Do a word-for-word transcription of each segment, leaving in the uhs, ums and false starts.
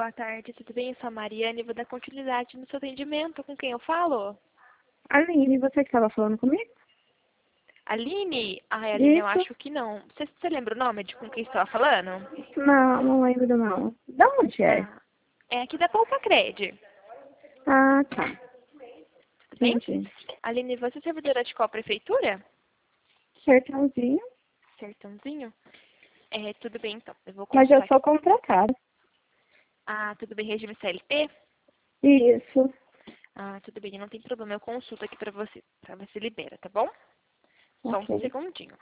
boa tarde, tudo bem? Eu sou a Mariane e vou dar continuidade no seu atendimento. Com quem eu falo? Aline, você que estava falando comigo? Aline? Ai, Aline, eu Isso? acho que não. Você, você lembra o nome de com quem estava falando? Não, não lembro não. Da onde é? Ah, é aqui da Poupa Cred. Ah, tá. Tudo bem? Entendi. Aline, você é servidora de qual prefeitura? Sertãozinho. Sertãozinho? É, tudo bem então. Eu vou Mas eu consultar aqui. sou contratada. Ah, tudo bem, regime C L T? Isso. Ah, tudo bem, não tem problema. Eu consulto aqui pra você, pra ver se libera, tá bom? Só um Ok. segundinho.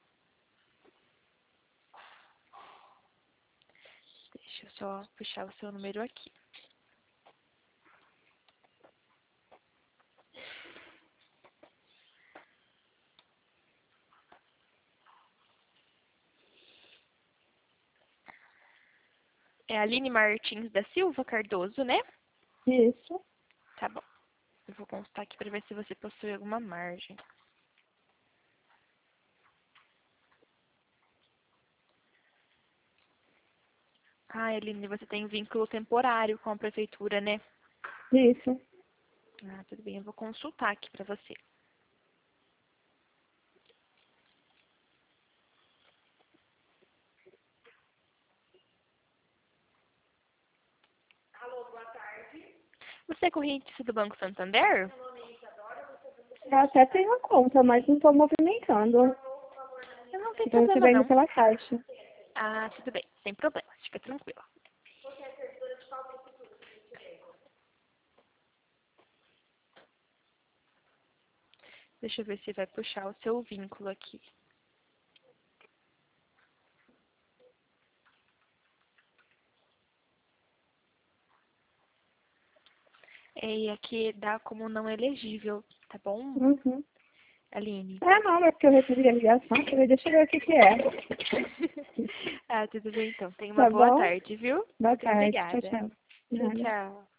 Deixa eu só puxar o seu número aqui. É Aline Martins da Silva Cardoso, né? Isso. Tá bom. Eu vou consultar aqui pra ver se você possui alguma margem. Ah, Aline, você tem vínculo temporário com a prefeitura, né? Isso. Ah, tudo bem. Eu vou consultar aqui pra você. Você é correntista do Banco Santander? Eu até tenho conta, mas não estou movimentando. Não tem Estou problema, recebendo não. pela caixa. Ah, tudo bem. Sem problema. Fica tranquila. Deixa eu ver se vai puxar o seu vínculo aqui. É, e aqui dá como não elegível, tá bom, Uhum. Aline? Ah, não, é porque eu recebi a ligação. Falei, deixa eu ver o que que é. Ah, tudo bem então. Tenha uma Tá boa bom? tarde, viu? Boa Muito tarde. Tchau, obrigada. tchau. Tchau, Nada. tchau.